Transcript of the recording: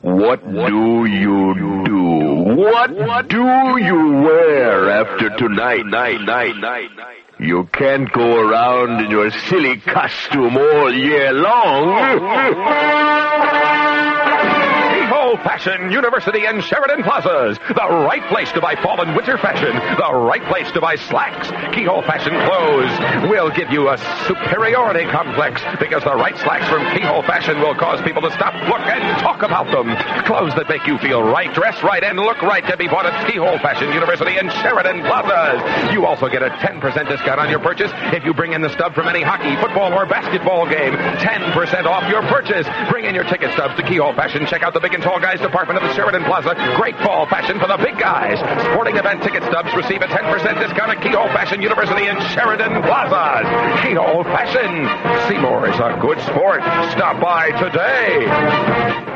What do you do? What do you wear after tonight? You can't go around in your silly costume all year long. Keyhole Fashion University and Sheridan Plazas. The right place to buy fall and winter fashion. The right place to buy slacks. Keyhole Fashion clothes will give you a superiority complex because the right slacks from Keyhole Fashion will cause people to stop, look, and talk about them. Clothes that make you feel right, dress right, and look right can be bought at Keyhole Fashion University and Sheridan Plazas. You also get a 10% discount on your purchase if you bring in the stub from any hockey, football, or basketball game. 10% off your purchase. Bring in your ticket stubs to Keyhole Fashion. Check out the big and tall guys department of the Sheridan Plaza. Great fall fashion for the big guys. Sporting event ticket stubs receive a 10% discount at Keyhole Fashion University and Sheridan Plaza. Keyhole Fashion. Seymour is a good sport. Stop by today.